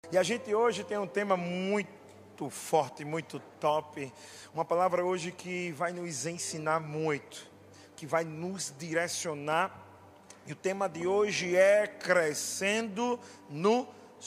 E a gente hoje tem um tema muito forte, muito top. Uma palavra hoje que vai nos ensinar muito, que vai nos direcionar. E o tema de hoje é crescendo no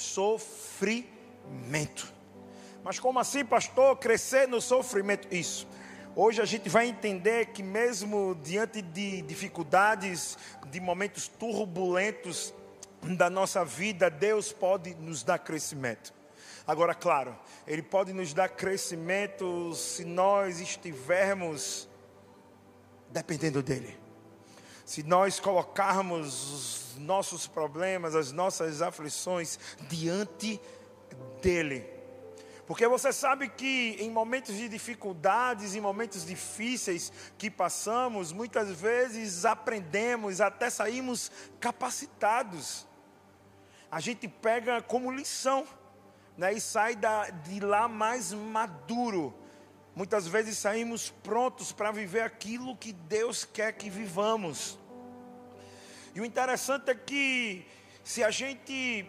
sofrimento. Mas como assim, pastor? Crescer no sofrimento? Isso. Hoje a gente vai entender que mesmo diante de dificuldades, de momentos turbulentos da nossa vida, Deus pode nos dar crescimento. Agora, claro, Ele pode nos dar crescimento se nós estivermos dependendo dEle. Se nós colocarmos os nossos problemas, as nossas aflições diante dEle. Porque você sabe que em momentos de dificuldades, em momentos difíceis que passamos, muitas vezes aprendemos, até saímos capacitados. A gente pega como lição, né, e sai de lá mais maduro. Muitas vezes saímos prontos para viver aquilo que Deus quer que vivamos. E o interessante é que se a gente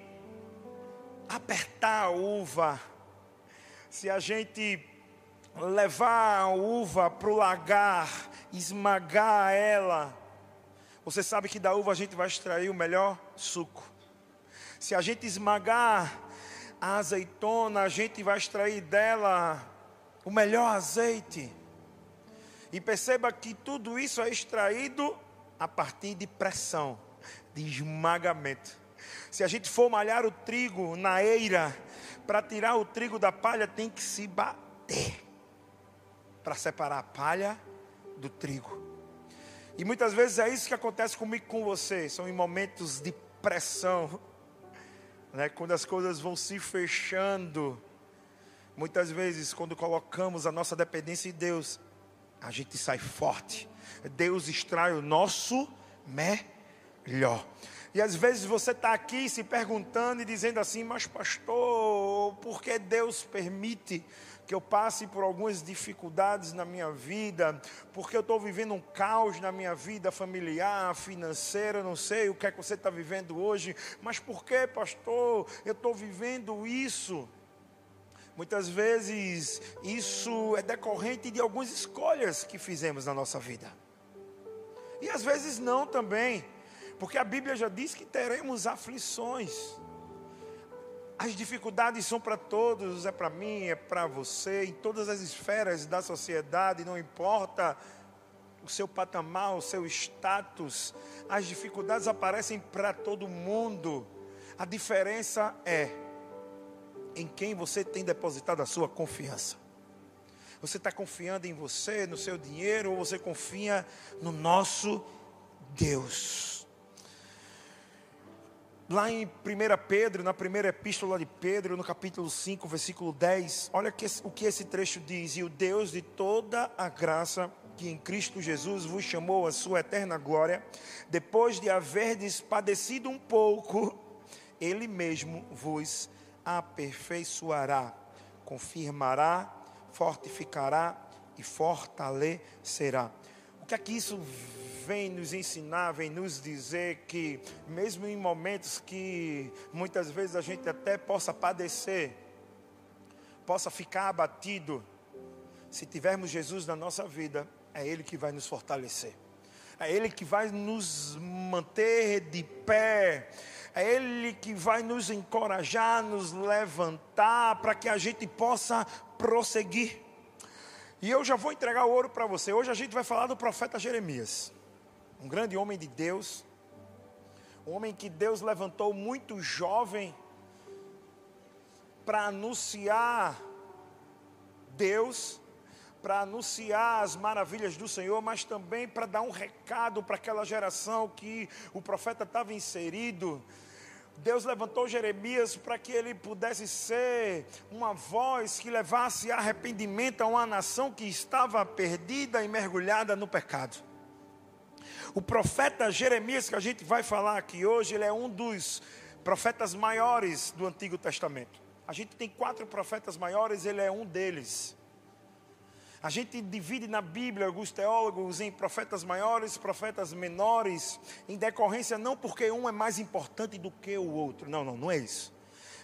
apertar a uva, se a gente levar a uva para o lagar, esmagar ela, você sabe que da uva a gente vai extrair o melhor suco. Se a gente esmagar a azeitona, a gente vai extrair dela o melhor azeite. E perceba que tudo isso é extraído a partir de pressão, de esmagamento. Se a gente for malhar o trigo na eira, para tirar o trigo da palha tem que se bater para separar a palha do trigo. E muitas vezes é isso que acontece comigo e com você. São em momentos de pressão, né? Quando as coisas vão se fechando. Muitas vezes quando colocamos a nossa dependência em Deus, a gente sai forte. Deus extrai o nosso melhor. E às vezes você está aqui se perguntando e dizendo assim: mas pastor, por que Deus permite que eu passe por algumas dificuldades na minha vida? Porque eu estou vivendo um caos na minha vida familiar, financeira, não sei o que é que você está vivendo hoje. Mas por que, pastor, eu estou vivendo isso? Muitas vezes isso é decorrente de algumas escolhas que fizemos na nossa vida. E às vezes não também. Porque a Bíblia já diz que teremos aflições. As dificuldades são para todos, é para mim, é para você, em todas as esferas da sociedade, não importa o seu patamar, o seu status. As dificuldades aparecem para todo mundo. A diferença é em quem você tem depositado a sua confiança. Você está confiando em você, no seu dinheiro, ou você confia no nosso Deus? Lá em 1 Pedro, na primeira epístola de Pedro, no capítulo 5, versículo 10, olha o que esse trecho diz: e o Deus de toda a graça, que em Cristo Jesus vos chamou à sua eterna glória, depois de haverdes padecido um pouco, Ele mesmo vos aperfeiçoará, confirmará, fortificará e fortalecerá. O que é que isso vem nos ensinar, vem nos dizer? Que mesmo em momentos que muitas vezes a gente até possa padecer, possa ficar abatido, se tivermos Jesus na nossa vida, é Ele que vai nos fortalecer, é Ele que vai nos manter de pé, é Ele que vai nos encorajar, nos levantar, para que a gente possa prosseguir. E eu já vou entregar o ouro para você. Hoje a gente vai falar do profeta Jeremias, um grande homem de Deus, um homem que Deus levantou muito jovem para anunciar Deus, para anunciar as maravilhas do Senhor, mas também para dar um recado para aquela geração que o profeta estava inserido. Deus levantou Jeremias para que ele pudesse ser uma voz que levasse arrependimento a uma nação que estava perdida e mergulhada no pecado. O profeta Jeremias, que a gente vai falar aqui hoje, ele é um dos profetas maiores do Antigo Testamento. A gente tem 4 profetas maiores, ele é um deles. A gente divide na Bíblia, alguns teólogos, em profetas maiores, profetas menores, em decorrência não porque um é mais importante do que o outro. Não é isso.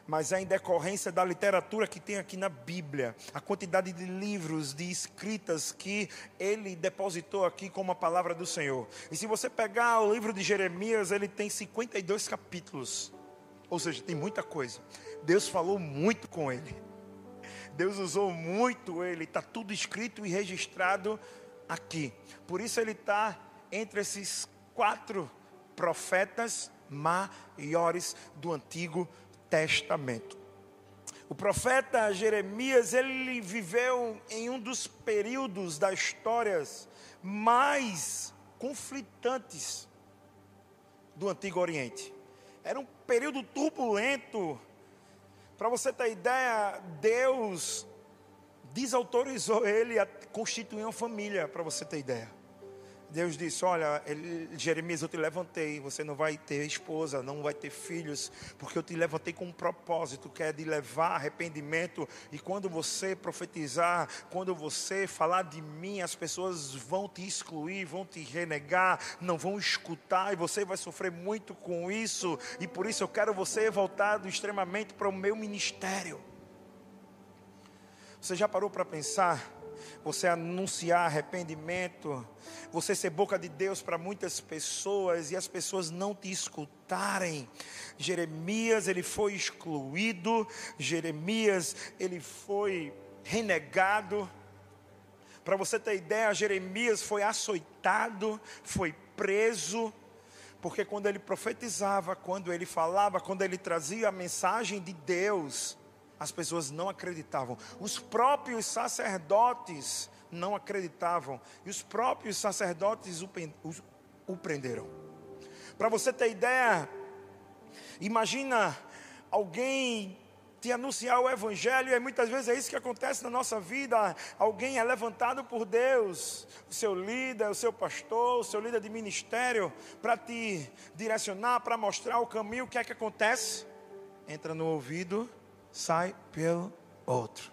mas é em decorrência da literatura que tem aqui na Bíblia, a quantidade de livros, de escritas que ele depositou aqui como a palavra do Senhor. E se você pegar o livro de Jeremias, ele tem 52 capítulos, ou seja, tem muita coisa. Deus falou muito com ele, Deus usou muito ele, está tudo escrito e registrado aqui. Por isso ele está entre esses 4 profetas maiores do Antigo Testamento. O profeta Jeremias, ele viveu em um dos períodos da história mais conflitantes do Antigo Oriente. Era um período turbulento. Para você ter ideia, Deus desautorizou ele a constituir uma família, para você ter ideia. Deus disse, olha, Jeremias, eu te levantei, você não vai ter esposa, não vai ter filhos, porque eu te levantei com um propósito, que é de levar arrependimento, e quando você profetizar, quando você falar de mim, as pessoas vão te excluir, vão te renegar, não vão escutar, e você vai sofrer muito com isso, e por isso eu quero você voltado extremamente para o meu ministério. Você já parou para pensar? Você anunciar arrependimento, você ser boca de Deus para muitas pessoas e as pessoas não te escutarem. Jeremias, ele foi excluído, Jeremias, ele foi renegado. Para você ter ideia, Jeremias foi açoitado, foi preso, porque quando ele profetizava, quando ele falava, quando ele trazia a mensagem de Deus, as pessoas não acreditavam. Os próprios sacerdotes não acreditavam. E os próprios sacerdotes o prenderam. Para você ter ideia, imagina alguém te anunciar o evangelho, e muitas vezes é isso que acontece na nossa vida. Alguém é levantado por Deus, o seu líder, o seu pastor, o seu líder de ministério, para te direcionar, para mostrar o caminho. O que é que acontece? Entra no ouvido, sai pelo outro.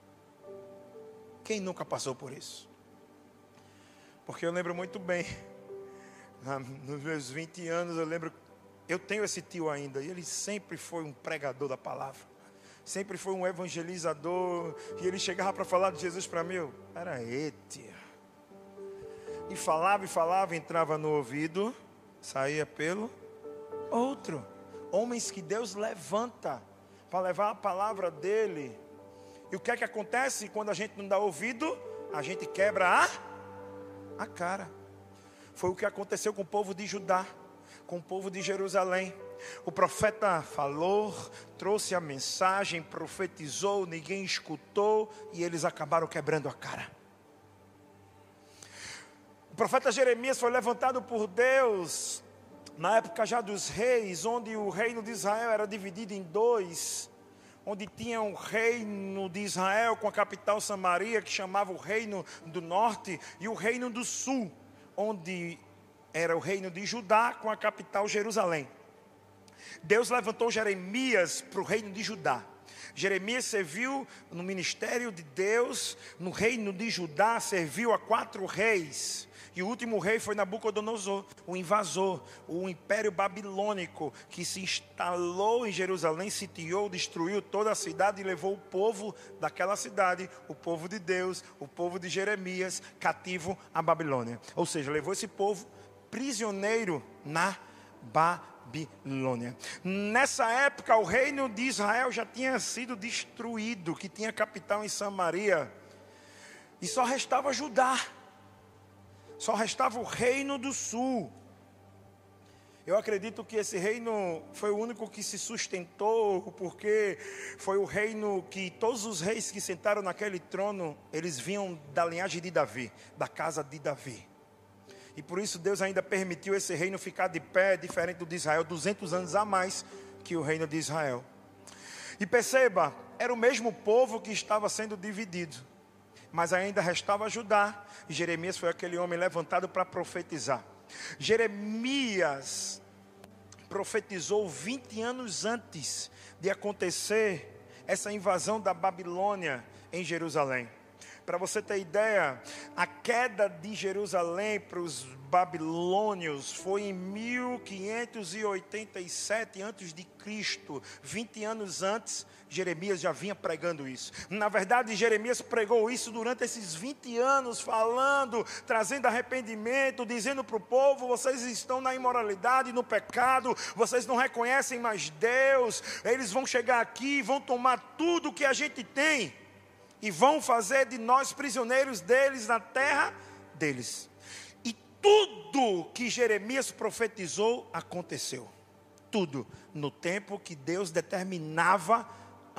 Quem nunca passou por isso? Porque eu lembro muito bem, nos meus 20 anos, eu tenho esse tio ainda, e ele sempre foi um pregador da palavra, sempre foi um evangelizador, e ele chegava para falar de Jesus para mim, era tia. E falava, entrava no ouvido, saía pelo outro. Homens que Deus levanta para levar a palavra dele. E o que é que acontece quando a gente não dá ouvido? A gente quebra a cara. Foi o que aconteceu com o povo de Judá, com o povo de Jerusalém. O profeta falou, trouxe a mensagem, profetizou, ninguém escutou, e eles acabaram quebrando a cara. O profeta Jeremias foi levantado por Deus na época já dos reis, onde o reino de Israel era dividido em 2, onde tinha o reino de Israel com a capital Samaria, que chamava o reino do norte, e o reino do sul, onde era o reino de Judá com a capital Jerusalém. Deus levantou Jeremias para o reino de Judá. Jeremias serviu no ministério de Deus, no reino de Judá, serviu a 4 reis. E o último rei foi Nabucodonosor, o invasor, o império babilônico, que se instalou em Jerusalém, sitiou, destruiu toda a cidade e levou o povo daquela cidade, o povo de Deus, o povo de Jeremias, cativo à Babilônia. Ou seja, levou esse povo prisioneiro na Babilônia. Nessa época, o reino de Israel já tinha sido destruído, que tinha capital em Samaria, e só restava Judá. Só restava o reino do sul. Eu acredito que esse reino foi o único que se sustentou, porque foi o reino que todos os reis que sentaram naquele trono, eles vinham da linhagem de Davi, da casa de Davi. E por isso Deus ainda permitiu esse reino ficar de pé, diferente do de Israel, 200 anos a mais que o reino de Israel. E perceba, era o mesmo povo que estava sendo dividido, mas ainda restava Judá, e Jeremias foi aquele homem levantado para profetizar. Jeremias profetizou 20 anos antes de acontecer essa invasão da Babilônia em Jerusalém. Para você ter ideia, a queda de Jerusalém para os babilônios foi em 1587 a.C., 20 anos antes. Jeremias já vinha pregando isso. Na verdade, Jeremias pregou isso durante esses 20 anos, falando, trazendo arrependimento, dizendo para o povo: vocês estão na imoralidade, no pecado, vocês não reconhecem mais Deus, eles vão chegar aqui, vão tomar tudo que a gente tem e vão fazer de nós prisioneiros deles na terra deles. E tudo que Jeremias profetizou aconteceu. Tudo no tempo que Deus determinava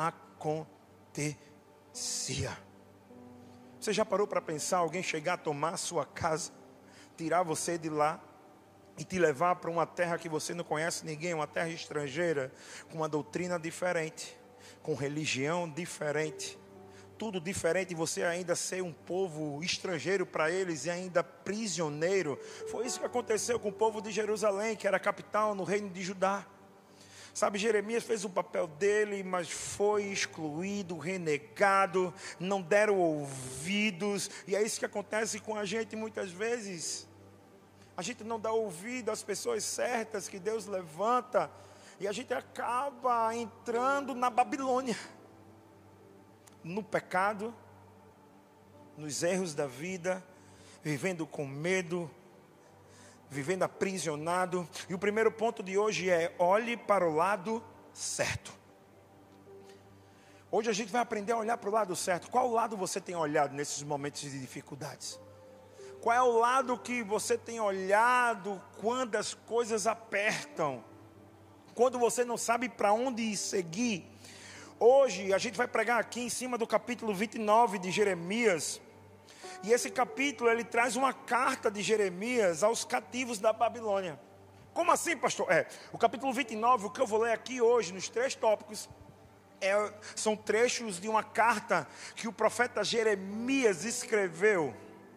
acontecia. Você já parou para pensar alguém chegar a tomar a sua casa, tirar você de lá e te levar para uma terra que você não conhece ninguém, uma terra estrangeira, com uma doutrina diferente, com religião diferente, tudo diferente, e você ainda ser um povo estrangeiro para eles e ainda prisioneiro? Foi isso que aconteceu com o povo de Jerusalém, que era a capital no reino de Judá. Sabe, Jeremias fez o papel dele, mas foi excluído, renegado, não deram ouvidos. E é isso que acontece com a gente muitas vezes. A gente não dá ouvido às pessoas certas que Deus levanta, e a gente acaba entrando na Babilônia, no pecado, nos erros da vida, vivendo com medo, vivendo aprisionado. E o primeiro ponto de hoje é: olhe para o lado certo. Hoje a gente vai aprender a olhar para o lado certo. Qual lado você tem olhado nesses momentos de dificuldades? Qual é o lado que você tem olhado quando as coisas apertam? Quando você não sabe para onde seguir? Hoje a gente vai pregar aqui em cima do capítulo 29 de Jeremias. E esse capítulo, ele traz uma carta de Jeremias aos cativos da Babilônia. Como assim, pastor? O capítulo 29, o que eu vou ler aqui hoje, nos 3 tópicos, são trechos de uma carta que o profeta Jeremias escreveu,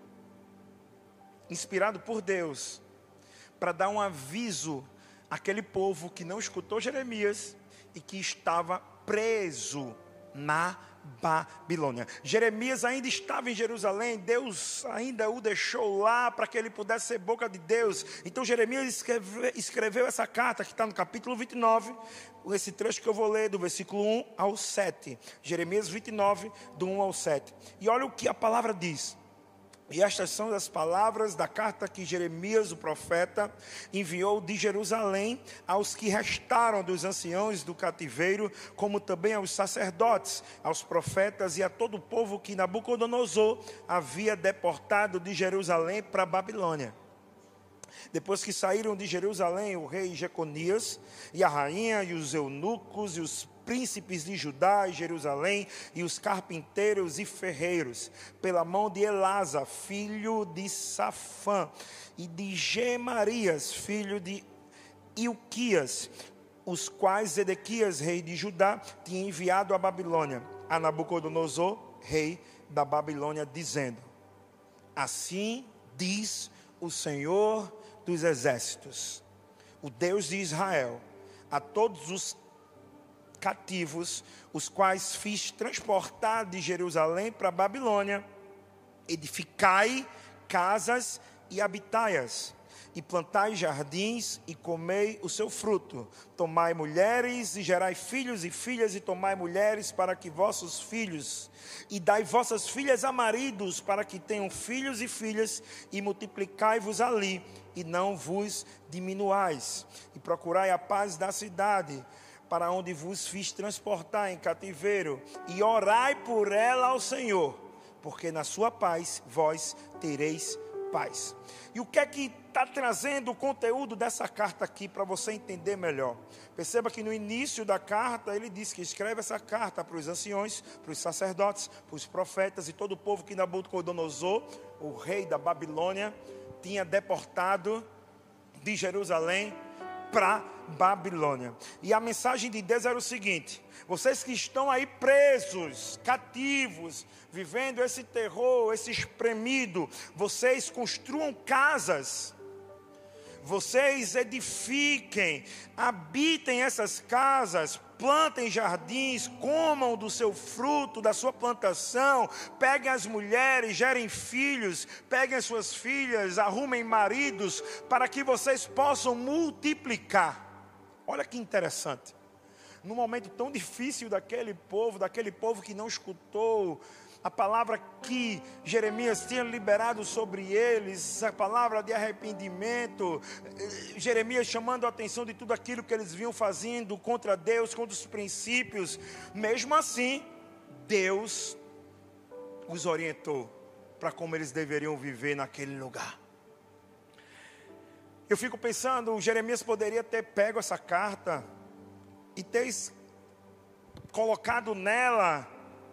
inspirado por Deus, para dar um aviso àquele povo que não escutou Jeremias e que estava preso na Babilônia. Jeremias ainda estava em Jerusalém, Deus ainda o deixou lá para que ele pudesse ser boca de Deus. Então Jeremias escreveu essa carta que está no capítulo 29, esse trecho que eu vou ler do versículo 1 ao 7. Jeremias 29, do 1 ao 7. E olha o que a palavra diz. E estas são as palavras da carta que Jeremias, o profeta, enviou de Jerusalém aos que restaram dos anciãos do cativeiro, como também aos sacerdotes, aos profetas e a todo o povo que Nabucodonosor havia deportado de Jerusalém para a Babilônia. Depois que saíram de Jerusalém o rei Jeconias e a rainha e os eunucos e os príncipes de Judá e Jerusalém e os carpinteiros e ferreiros, pela mão de Elasa, filho de Safã, e de Gemarias, filho de Ilquias, os quais Zedequias, rei de Judá, tinha enviado à Babilônia, a Nabucodonosor, rei da Babilônia, dizendo: assim diz o Senhor dos exércitos, o Deus de Israel, a todos os cativos, os quais fiz transportar de Jerusalém para a Babilônia: edificai casas e habitai-as, e plantai jardins e comei o seu fruto. Tomai mulheres e gerai filhos e filhas, e tomai mulheres para que vossos filhos, e dai vossas filhas a maridos para que tenham filhos e filhas, e multiplicai-vos ali, e não vos diminuais, e procurai a paz da cidade, para onde vos fiz transportar em cativeiro, e orai por ela ao Senhor, porque na sua paz vós tereis paz. E o que é que está trazendo o conteúdo dessa carta aqui para você entender melhor? Perceba que no início da carta ele diz que escreve essa carta para os anciões, para os sacerdotes, para os profetas e todo o povo que Nabucodonosor, o rei da Babilônia, tinha deportado de Jerusalém para Babilônia. E a mensagem de Deus era o seguinte: vocês que estão aí presos, cativos, vivendo esse terror, esse espremido, vocês construam casas, vocês edifiquem, habitem essas casas, plantem jardins, comam do seu fruto, da sua plantação, peguem as mulheres, gerem filhos, peguem as suas filhas, arrumem maridos, para que vocês possam multiplicar. Olha que interessante. Num momento tão difícil daquele povo que não escutou a palavra que Jeremias tinha liberado sobre eles, a palavra de arrependimento, Jeremias chamando a atenção de tudo aquilo que eles vinham fazendo contra Deus, contra os princípios. Mesmo assim, Deus os orientou para como eles deveriam viver naquele lugar. Eu fico pensando, Jeremias poderia ter pego essa carta e ter colocado nela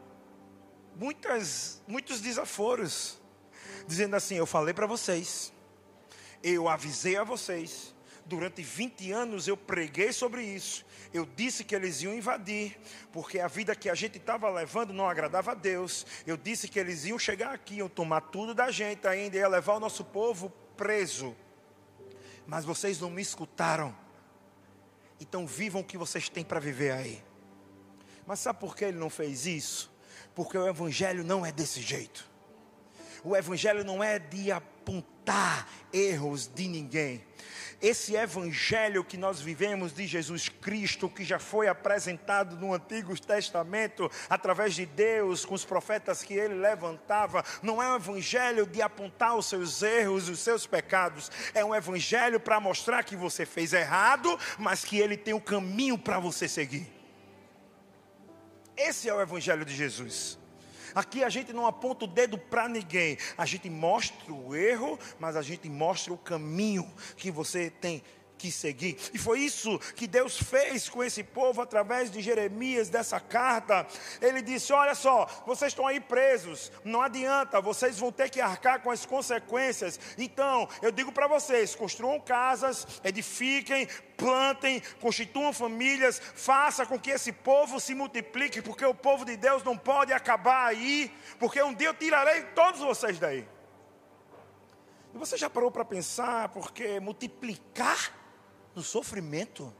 muitos desaforos, dizendo assim: eu falei para vocês, eu avisei a vocês, durante 20 anos eu preguei sobre isso, eu disse que eles iam invadir, porque a vida que a gente estava levando não agradava a Deus, eu disse que eles iam chegar aqui, iam tomar tudo da gente, ainda ia levar o nosso povo preso, mas vocês não me escutaram. Então vivam o que vocês têm para viver aí. Mas sabe por que ele não fez isso? Porque o evangelho não é desse jeito. O evangelho não é de apontar erros de ninguém. Esse evangelho que nós vivemos de Jesus Cristo, que já foi apresentado no Antigo Testamento, através de Deus, com os profetas que ele levantava, não é um evangelho de apontar os seus erros, os seus pecados. É um evangelho para mostrar que você fez errado, mas que ele tem um caminho para você seguir. Esse é o evangelho de Jesus. Aqui a gente não aponta o dedo para ninguém. A gente mostra o erro, mas a gente mostra o caminho que você tem que seguir. E foi isso que Deus fez com esse povo através de Jeremias, dessa carta. Ele disse: olha só, vocês estão aí presos, não adianta, vocês vão ter que arcar com as consequências. Então, eu digo para vocês, construam casas, edifiquem, plantem, constituam famílias, faça com que esse povo se multiplique, porque o povo de Deus não pode acabar aí, porque um dia eu tirarei todos vocês daí. E você já parou para pensar, porque multiplicar no sofrimento?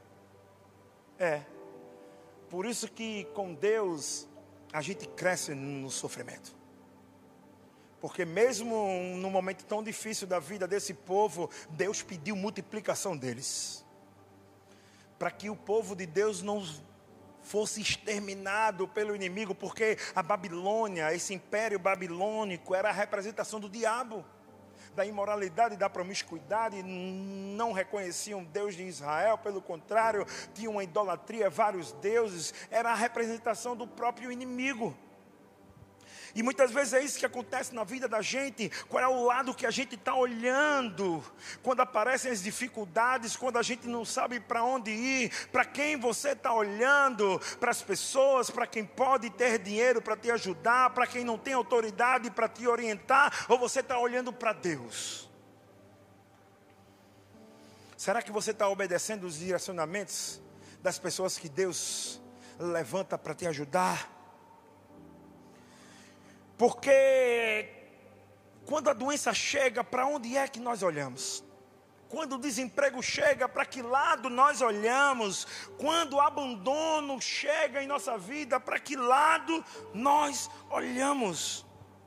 Por isso que com Deus a gente cresce no sofrimento. Porque mesmo num momento tão difícil da vida desse povo, Deus pediu multiplicação deles, para que o povo de Deus não fosse exterminado pelo inimigo, porque a Babilônia, esse império babilônico, era a representação do diabo, da imoralidade, da promiscuidade. Não reconheciam Deus de Israel, pelo contrário, tinham uma idolatria, vários deuses, era a representação do próprio inimigo. E muitas vezes é isso que acontece na vida da gente. Qual é o lado que a gente está olhando quando aparecem as dificuldades, quando a gente não sabe para onde ir? Para quem você está olhando? Para as pessoas, para quem pode ter dinheiro para te ajudar, para quem não tem autoridade para te orientar, ou você está olhando para Deus? Será que você está obedecendo os direcionamentos das pessoas que Deus levanta para te ajudar? Porque quando a doença chega, para onde é que nós olhamos? Quando o desemprego chega, para que lado nós olhamos? Quando o abandono chega em nossa vida, para que lado nós olhamos?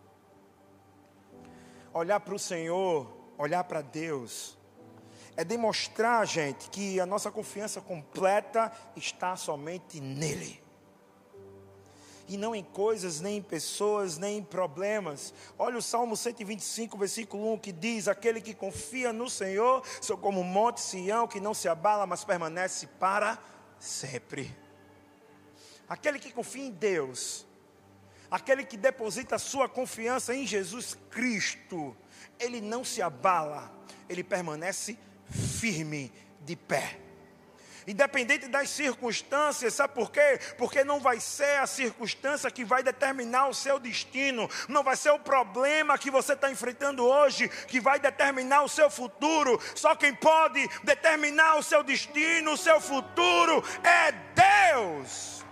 Olhar para o Senhor, olhar para Deus, é demonstrar, gente, que a nossa confiança completa está somente nele. E não em coisas, nem em pessoas, nem em problemas. Olha o Salmo 125, versículo 1, que diz: aquele que confia no Senhor, são como o monte Sião, que não se abala, mas permanece para sempre. Aquele que confia em Deus, aquele que deposita a sua confiança em Jesus Cristo, ele não se abala, ele permanece firme, de pé. Independente das circunstâncias, sabe por quê? Porque não vai ser a circunstância que vai determinar o seu destino, não vai ser o problema que você está enfrentando hoje que vai determinar o seu futuro. Só quem pode determinar o seu destino, o seu futuro, é Deus.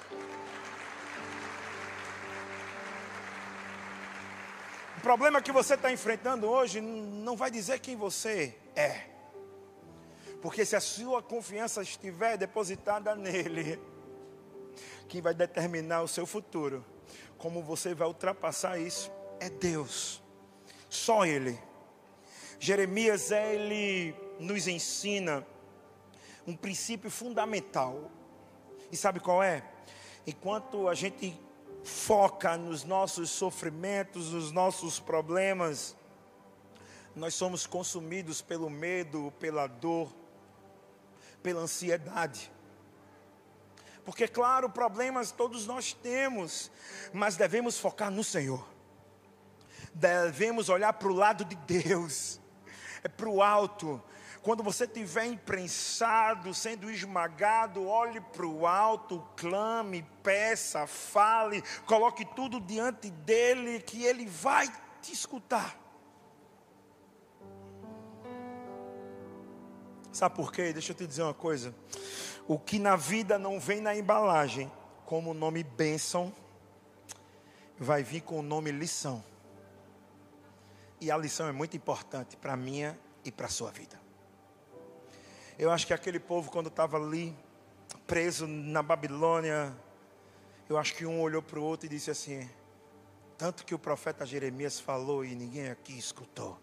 O problema que você está enfrentando hoje não vai dizer quem você é. Porque se a sua confiança estiver depositada nele, quem vai determinar o seu futuro, como você vai ultrapassar isso, é Deus. Só Ele. Jeremias, ele nos ensina um princípio fundamental. E sabe qual é? Enquanto a gente foca nos nossos sofrimentos, nos nossos problemas, nós somos consumidos pelo medo, pela dor, pela ansiedade. Porque, claro, problemas todos nós temos, mas devemos focar no Senhor. Devemos olhar para o lado de Deus, para o alto. Quando você estiver imprensado, sendo esmagado, olhe para o alto, clame, peça, fale, coloque tudo diante dEle, que Ele vai te escutar. Sabe por quê? Deixa eu te dizer uma coisa. O que na vida não vem na embalagem, como o nome bênção, vai vir com o nome lição. E a lição é muito importante para a minha e para a sua vida. Eu acho que aquele povo, quando estava ali, preso na Babilônia, eu acho que um olhou para o outro e disse assim: tanto que o profeta Jeremias falou e ninguém aqui escutou.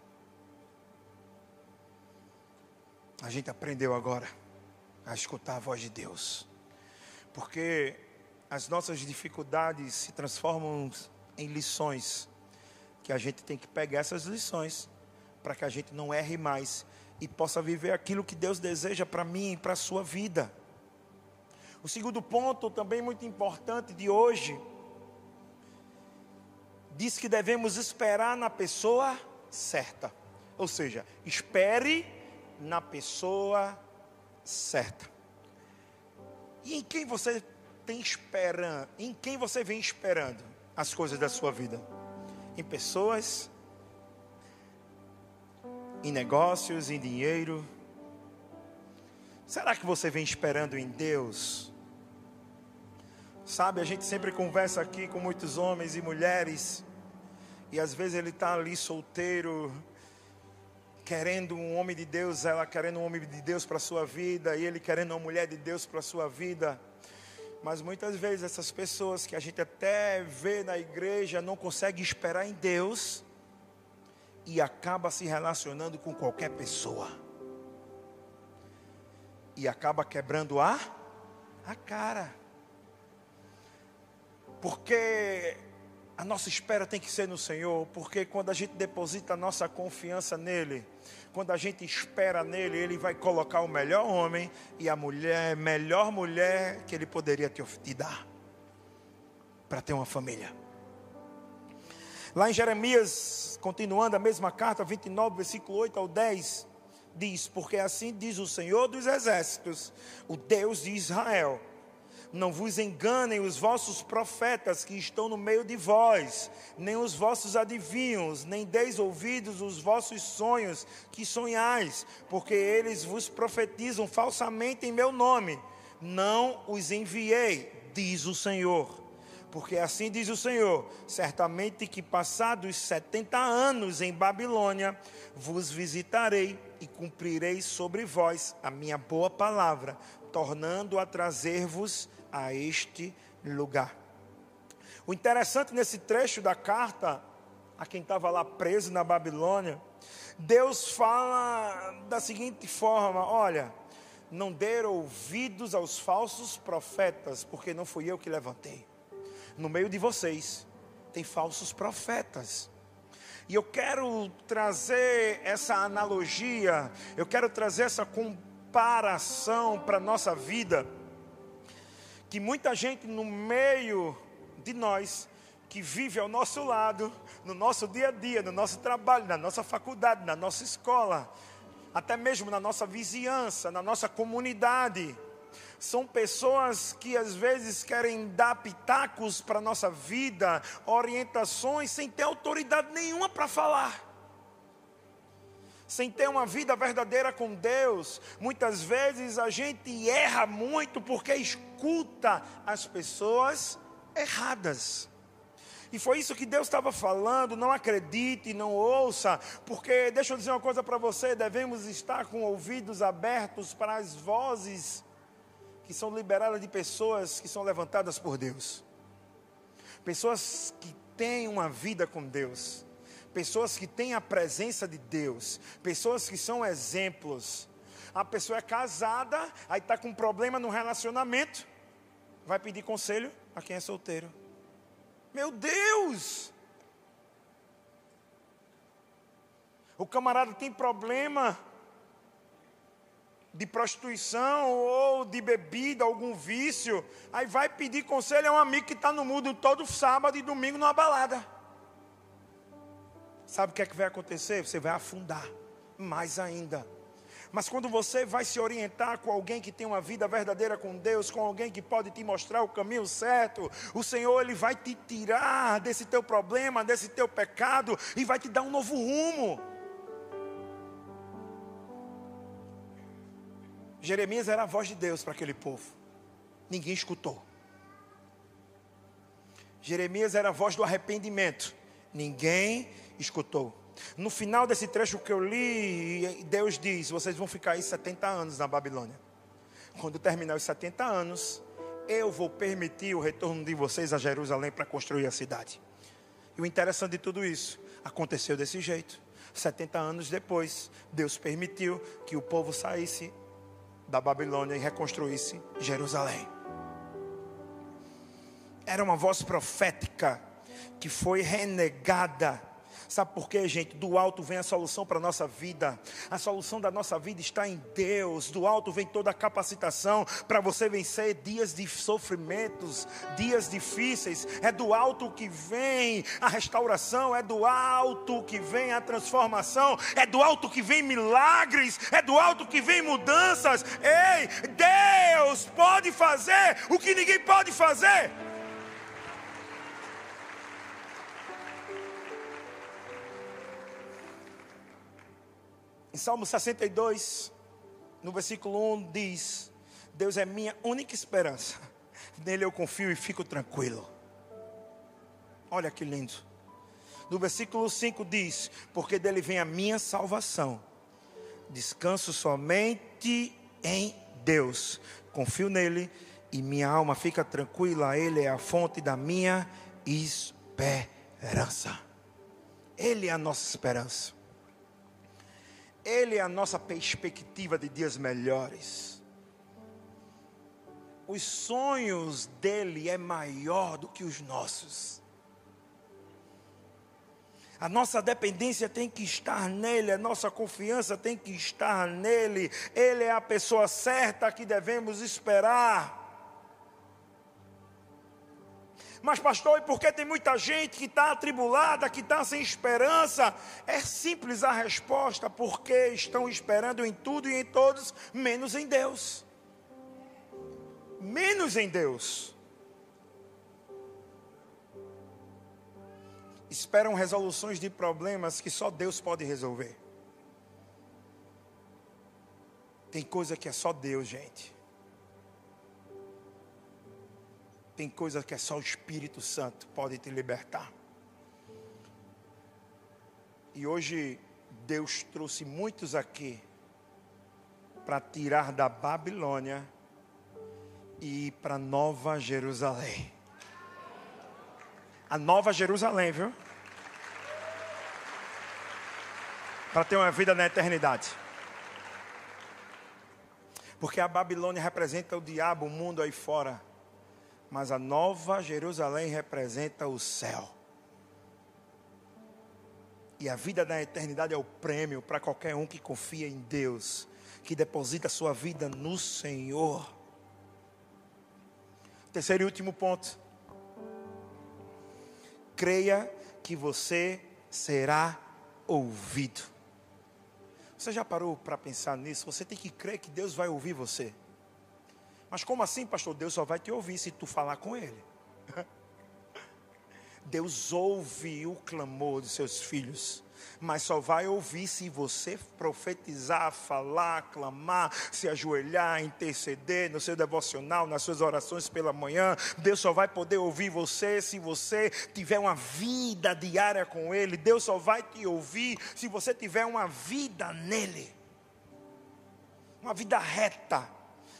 A gente aprendeu agora a escutar a voz de Deus. Porque as nossas dificuldades se transformam em lições, que a gente tem que pegar essas lições, para que a gente não erre mais e possa viver aquilo que Deus deseja para mim e para a sua vida. O segundo ponto, também muito importante de hoje, diz que devemos esperar na pessoa certa. Ou seja, espere na pessoa certa. E em quem você tem esperando? Em quem você vem esperando as coisas da sua vida? Em pessoas, em negócios, em dinheiro? Será que você vem esperando em Deus? Sabe, a gente sempre conversa aqui com muitos homens e mulheres, e às vezes ele está ali solteiro, querendo um homem de Deus, ela querendo um homem de Deus para a sua vida, e ele querendo uma mulher de Deus para a sua vida. Mas muitas vezes essas pessoas que a gente até vê na igreja não conseguem esperar em Deus e acaba se relacionando com qualquer pessoa e acaba quebrando a cara. Porque a nossa espera tem que ser no Senhor, porque quando a gente deposita a nossa confiança nele, quando a gente espera nele, ele vai colocar o melhor homem e a melhor mulher que ele poderia te dar, para ter uma família. Lá em Jeremias, continuando a mesma carta, 29, versículo 8 ao 10, diz: porque assim diz o Senhor dos exércitos, o Deus de Israel: não vos enganem os vossos profetas que estão no meio de vós, nem os vossos adivinhos, nem deis ouvidos os vossos sonhos que sonhais, porque eles vos profetizam falsamente em meu nome. Não os enviei, diz o Senhor. Porque assim diz o Senhor: certamente que passados 70 anos em Babilônia, vos visitarei e cumprirei sobre vós a minha boa palavra, tornando a trazer-vos a este lugar. O interessante nesse trecho da carta, a quem estava lá preso na Babilônia, Deus fala da seguinte forma: olha, não dê ouvidos aos falsos profetas, porque não fui eu que levantei. No meio de vocês tem falsos profetas. E eu quero trazer essa analogia, eu quero trazer essa comparação para a nossa vida, que muita gente no meio de nós, que vive ao nosso lado, no nosso dia a dia, no nosso trabalho, na nossa faculdade, na nossa escola, até mesmo na nossa vizinhança, na nossa comunidade, são pessoas que às vezes querem dar pitacos para a nossa vida, orientações, sem ter autoridade nenhuma para falar, sem ter uma vida verdadeira com Deus. Muitas vezes a gente erra muito porque escuta as pessoas erradas. E foi isso que Deus estava falando: não acredite, não ouça, porque deixa eu dizer uma coisa para você, devemos estar com ouvidos abertos para as vozes que são liberadas de pessoas que são levantadas por Deus. Pessoas que têm uma vida com Deus. Pessoas que têm a presença de Deus. Pessoas que são exemplos. A pessoa é casada, aí está com um problema no relacionamento, vai pedir conselho a quem é solteiro. Meu Deus! O camarada tem problema de prostituição ou de bebida, algum vício, aí vai pedir conselho a um amigo que está no mundo todo sábado e domingo numa balada. Sabe o que é que vai acontecer? Você vai afundar mais ainda. Mas quando você vai se orientar com alguém que tem uma vida verdadeira com Deus, com alguém que pode te mostrar o caminho certo, o Senhor, Ele vai te tirar desse teu problema, desse teu pecado, e vai te dar um novo rumo. Jeremias era a voz de Deus para aquele povo. Ninguém escutou. Jeremias era a voz do arrependimento. Ninguém escutou. No final desse trecho que eu li, Deus diz: vocês vão ficar aí 70 anos na Babilônia. Quando terminar os 70 anos, eu vou permitir o retorno de vocês a Jerusalém para construir a cidade. E o interessante de tudo isso, aconteceu desse jeito. 70 anos depois, Deus permitiu que o povo saísse da Babilônia e reconstruísse Jerusalém. Era uma voz profética que foi renegada. Sabe por quê, gente? Do alto vem a solução para a nossa vida. A solução da nossa vida está em Deus. Do alto vem toda a capacitação para você vencer dias de sofrimentos, dias difíceis. É do alto que vem a restauração, é do alto que vem a transformação, é do alto que vem milagres, é do alto que vem mudanças. Ei, Deus pode fazer o que ninguém pode fazer. Em Salmo 62, no versículo 1 diz: Deus é minha única esperança, nele eu confio e fico tranquilo. Olha que lindo. No versículo 5 diz: porque dele vem a minha salvação, descanso somente em Deus, confio nele e minha alma fica tranquila, ele é a fonte da minha esperança. Ele é a nossa esperança. Ele é a nossa perspectiva de dias melhores. Os sonhos dele é maior do que os nossos. A nossa dependência tem que estar nele, a nossa confiança tem que estar nele. Ele é a pessoa certa que devemos esperar. Mas pastor, e por que tem muita gente que está atribulada, que está sem esperança? É simples a resposta: porque estão esperando em tudo e em todos, menos em Deus. Menos em Deus. Esperam resoluções de problemas que só Deus pode resolver. Tem coisa que é só Deus, gente. Tem coisa que é só o Espírito Santo pode te libertar. E hoje Deus trouxe muitos aqui para tirar da Babilônia e ir para Nova Jerusalém. A Nova Jerusalém, viu? Para ter uma vida na eternidade. Porque a Babilônia representa o diabo, o mundo aí fora. Mas a Nova Jerusalém representa o céu. E a vida da eternidade é o prêmio para qualquer um que confia em Deus, que deposita sua vida no Senhor. Terceiro e último ponto. Creia que você será ouvido. Você já parou para pensar nisso? Você tem que crer que Deus vai ouvir você. Mas como assim, pastor? Deus só vai te ouvir se tu falar com Ele. Deus ouve o clamor dos seus filhos, mas só vai ouvir se você profetizar, falar, clamar, se ajoelhar, interceder no seu devocional, nas suas orações pela manhã. Deus só vai poder ouvir você se você tiver uma vida diária com Ele. Deus só vai te ouvir se você tiver uma vida nele, uma vida reta.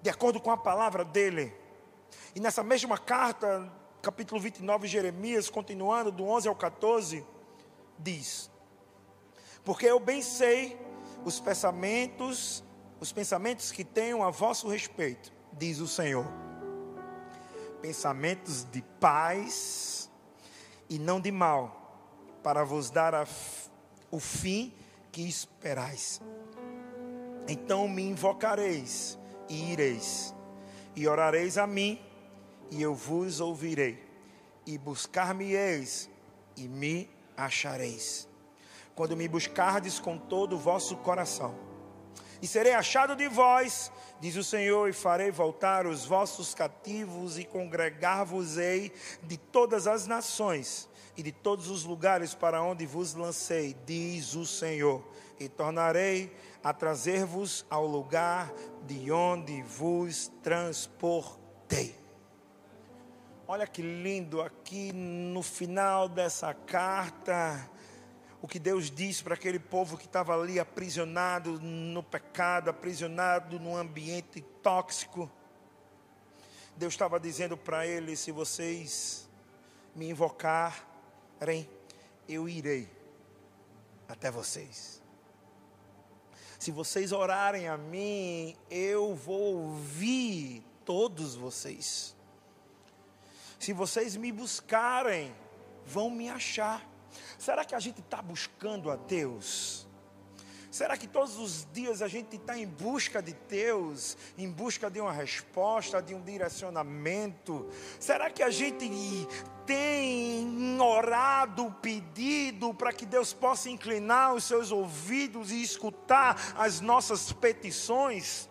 de acordo com a palavra dele. E nessa mesma carta, capítulo 29 de Jeremias, continuando do 11 ao 14, diz: porque eu bem sei os pensamentos que tenho a vosso respeito, diz o Senhor, pensamentos de paz e não de mal, para vos dar o fim que esperais. Então me invocareis e ireis, e orareis a mim, e eu vos ouvirei, e buscar-me-eis, e me achareis, quando me buscardes com todo o vosso coração. E serei achado de vós, diz o Senhor, e farei voltar os vossos cativos, e congregar-vos-ei de todas as nações, e de todos os lugares para onde vos lancei, diz o Senhor, e tornarei a trazer-vos ao lugar de onde vos transportei. Olha que lindo aqui no final dessa carta, o que Deus diz para aquele povo que estava ali aprisionado no pecado, aprisionado num ambiente tóxico. Deus estava dizendo para eles: se vocês me invocarem, eu irei até vocês. Se vocês orarem a mim, eu vou ouvir todos vocês. Se vocês me buscarem, vão me achar. Será que a gente está buscando a Deus? Será que todos os dias a gente está em busca de Deus, em busca de uma resposta, de um direcionamento? Será que a gente tem orado, pedido para que Deus possa inclinar os seus ouvidos e escutar as nossas petições?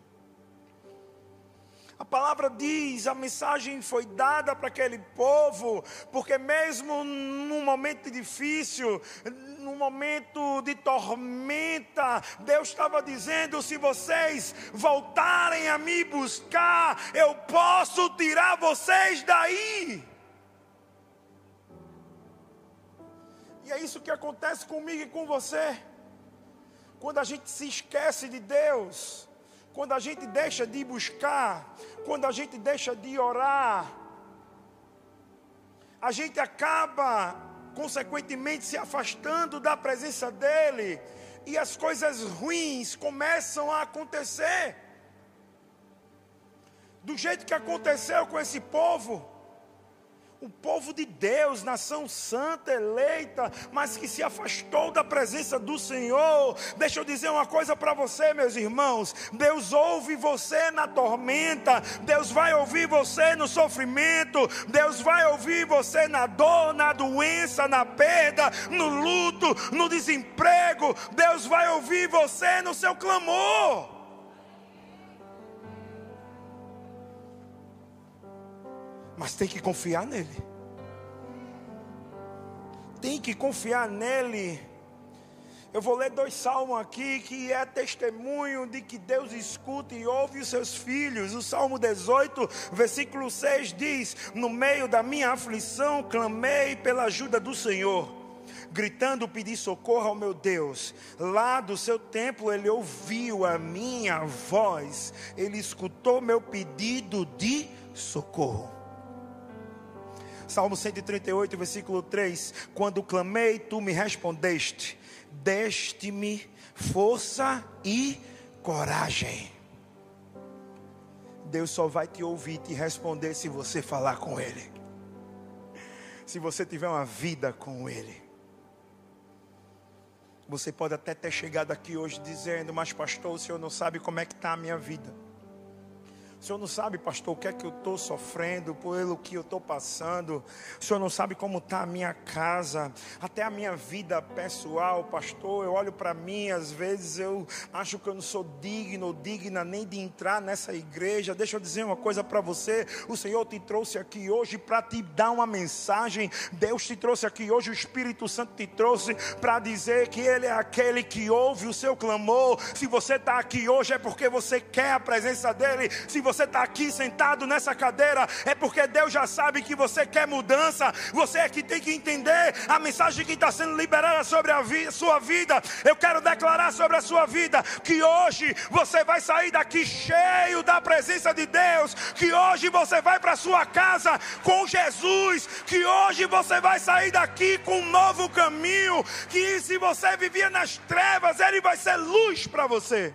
A palavra diz, a mensagem foi dada para aquele povo, porque mesmo num momento difícil, num momento de tormenta, Deus estava dizendo: se vocês voltarem a me buscar, eu posso tirar vocês daí. E é isso que acontece comigo e com você, quando a gente se esquece de Deus, quando a gente deixa de buscar, quando a gente deixa de orar, a gente acaba, consequentemente, se afastando da presença dEle, e as coisas ruins começam a acontecer, do jeito que aconteceu com esse povo. O povo de Deus, nação santa, eleita, mas que se afastou da presença do Senhor. Deixa eu dizer uma coisa para você, meus irmãos: Deus ouve você na tormenta, Deus vai ouvir você no sofrimento, Deus vai ouvir você na dor, na doença, na perda, no luto, no desemprego. Deus vai ouvir você no seu clamor. Mas tem que confiar nele. Tem que confiar nele. Eu vou ler 2 salmos aqui, que é testemunho de que Deus escuta e ouve os seus filhos. O Salmo 18, versículo 6 diz: no meio da minha aflição, clamei pela ajuda do Senhor, gritando pedi socorro ao meu Deus. Lá do seu templo ele ouviu a minha voz, ele escutou meu pedido de socorro. Salmo 138, versículo 3: quando clamei, tu me respondeste, deste-me força e coragem. Deus só vai te ouvir e te responder se você falar com Ele, se você tiver uma vida com Ele. Você pode até ter chegado aqui hoje dizendo: mas pastor, o senhor não sabe como é que está a minha vida. O senhor não sabe, pastor, o que é que eu estou sofrendo, pelo que eu estou passando. O senhor não sabe como está a minha casa, até a minha vida pessoal, pastor. Eu olho para mim, às vezes eu acho que eu não sou digno ou digna nem de entrar nessa igreja. Deixa eu dizer uma coisa para você: o Senhor te trouxe aqui hoje para te dar uma mensagem. Deus te trouxe aqui hoje, o Espírito Santo te trouxe para dizer que Ele é aquele que ouve o seu clamor. Se você está aqui hoje é porque você quer a presença dEle. Se você está aqui sentado nessa cadeira, é porque Deus já sabe que você quer mudança. Você é que tem que entender a mensagem que está sendo liberada sobre a sua vida. Eu quero declarar sobre a sua vida que hoje você vai sair daqui cheio da presença de Deus, que hoje você vai para sua casa com Jesus, que hoje você vai sair daqui com um novo caminho, que se você vivia nas trevas, Ele vai ser luz para você.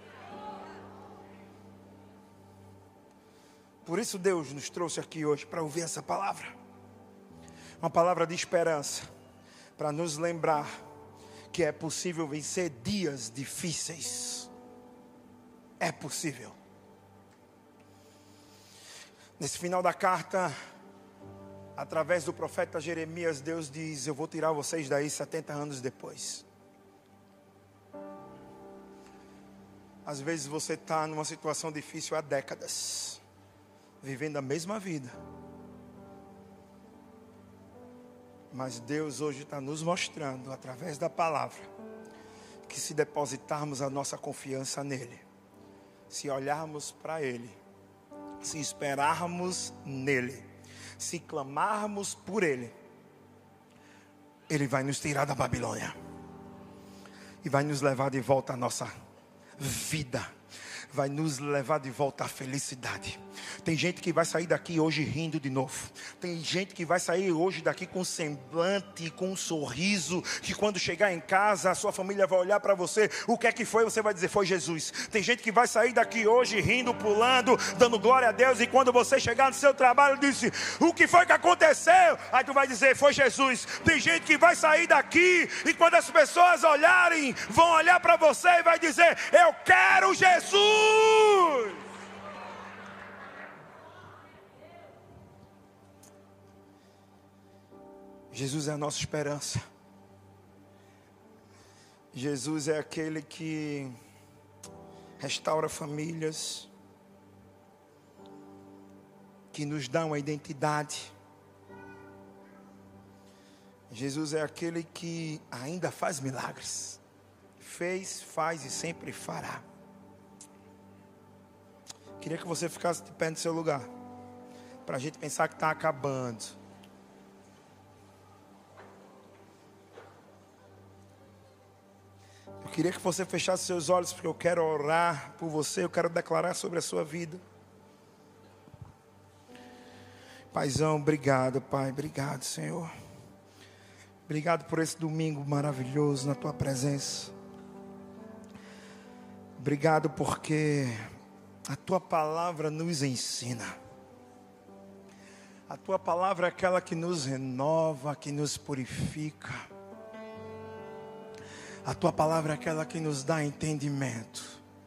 Por isso Deus nos trouxe aqui hoje para ouvir essa palavra, uma palavra de esperança, para nos lembrar que é possível vencer dias difíceis. É possível. Nesse final da carta, através do profeta Jeremias, Deus diz: eu vou tirar vocês daí 70 anos depois. Às vezes você está numa situação difícil há décadas, vivendo a mesma vida. Mas Deus hoje está nos mostrando, através da palavra, que se depositarmos a nossa confiança nele, se olharmos para ele, se esperarmos nele, se clamarmos por ele, ele vai nos tirar da Babilônia e vai nos levar de volta à nossa vida, vai nos levar de volta à felicidade. Tem gente que vai sair daqui hoje rindo de novo. Tem gente que vai sair hoje daqui com um semblante, com um sorriso, que quando chegar em casa, a sua família vai olhar para você. O que é que foi? Você vai dizer: foi Jesus. Tem gente que vai sair daqui hoje rindo, pulando, dando glória a Deus. E quando você chegar no seu trabalho, disse: o que foi que aconteceu? Aí tu vai dizer: foi Jesus. Tem gente que vai sair daqui e quando as pessoas olharem, vão olhar para você e vai dizer: eu quero Jesus. Jesus é a nossa esperança. Jesus é aquele que restaura famílias, que nos dá uma identidade. Jesus é aquele que ainda faz milagres. Fez, faz e sempre fará. Queria que você ficasse de pé no seu lugar, para a gente pensar que está acabando. Eu queria que você fechasse seus olhos, porque eu quero orar por você, eu quero declarar sobre a sua vida. Paizão, obrigado, Pai, obrigado, Senhor. Obrigado por esse domingo maravilhoso na Tua presença. Obrigado porque a Tua palavra nos ensina. A Tua palavra é aquela que nos renova, que nos purifica. A Tua palavra é aquela que nos dá entendimento.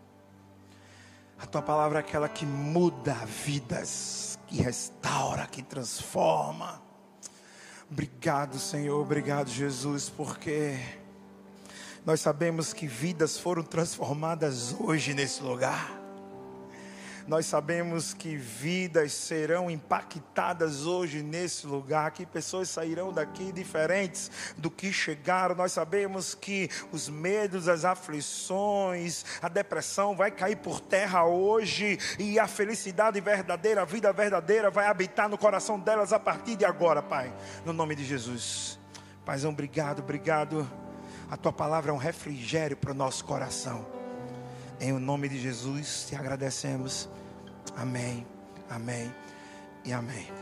A Tua palavra é aquela que muda vidas, que restaura, que transforma. Obrigado, Senhor, obrigado, Jesus, porque nós sabemos que vidas foram transformadas hoje nesse lugar. Nós sabemos que vidas serão impactadas hoje nesse lugar, que pessoas sairão daqui diferentes do que chegaram. Nós sabemos que os medos, as aflições, a depressão vai cair por terra hoje, e a felicidade verdadeira, a vida verdadeira vai habitar no coração delas a partir de agora, Pai, no nome de Jesus. Paizão, obrigado, obrigado. A Tua palavra é um refrigério para o nosso coração. Em nome de Jesus te agradecemos. Amém, amém e amém.